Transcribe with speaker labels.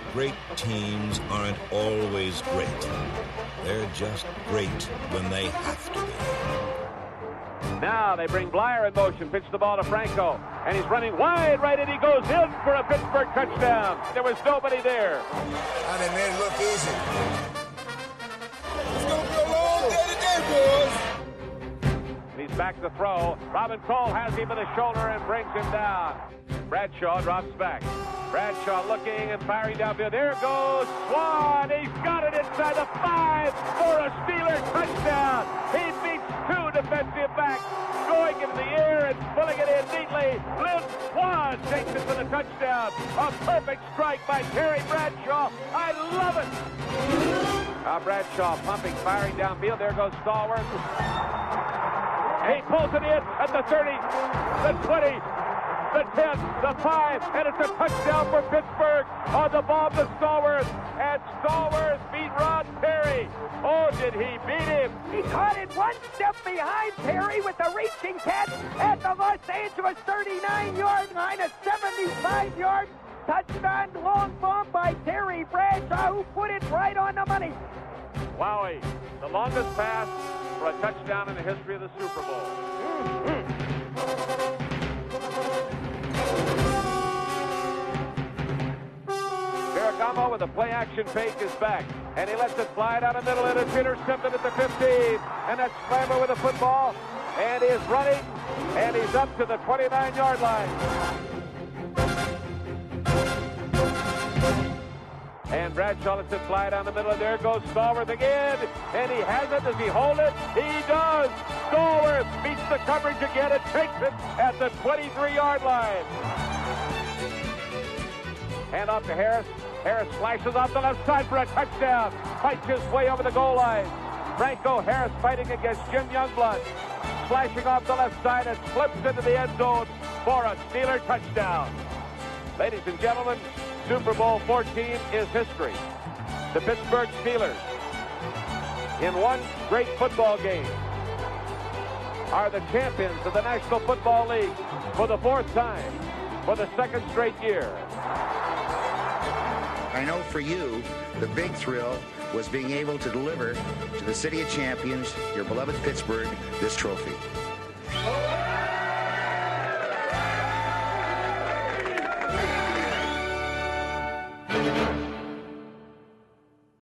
Speaker 1: Great teams aren't always great. They're just great when they have to be.
Speaker 2: Now they bring Blyer in motion, pitch the ball to Franco, and he's running wide right, and he goes in for a Pittsburgh touchdown. There was nobody there.
Speaker 3: And it made it look easy. It's going to be a long day today, boys.
Speaker 2: He's back to throw. Robin Cole has him in the shoulder and brings him down. Bradshaw drops back. Bradshaw looking and firing downfield. There goes Swan. He's got it inside the 5 for a Steeler touchdown. He beats 2 defensive backs, going into the air and pulling it in neatly. Lynn Swan takes it for the touchdown. A perfect strike by Terry Bradshaw. I love it. Bradshaw pumping, firing downfield. There goes Stallworth. He pulls it in at the 30, the 20, the 10, the 5, and it's a touchdown for Pittsburgh on the ball to Stallworth. And Stallworth beat Rod Perry. Oh, did he beat him?
Speaker 4: He caught it one step behind Perry with a reaching catch at the Los Angeles 39-yard line, a 75-yard touchdown long bomb by Terry Bradshaw, who put it right on the money.
Speaker 2: Wowie, the longest pass for a touchdown in the history of the Super Bowl. Ferragamo with a play-action fake is back, and he lets it fly down the middle, and it's intercepted at the 15. And that's Slammer with the football, and he's running, and he's up to the 29-yard line. And Bradshaw lets it fly down the middle, and there goes Stallworth again, and he has it. Does he hold it? He does. Stallworth beats the coverage again and takes it at the 23-yard line. Hand off to Harris. Harris slashes off the left side for a touchdown. Fights his way over the goal line. Franco Harris fighting against Jim Youngblood. Slashing off the left side and slips into the end zone for a Steeler touchdown. Ladies and gentlemen, Super Bowl 14 is history. The Pittsburgh Steelers, in one great football game, are the champions of the National Football League for the 4th time, for the 2nd straight year.
Speaker 5: I know for you, the big thrill was being able to deliver to the City of Champions, your beloved Pittsburgh, this trophy.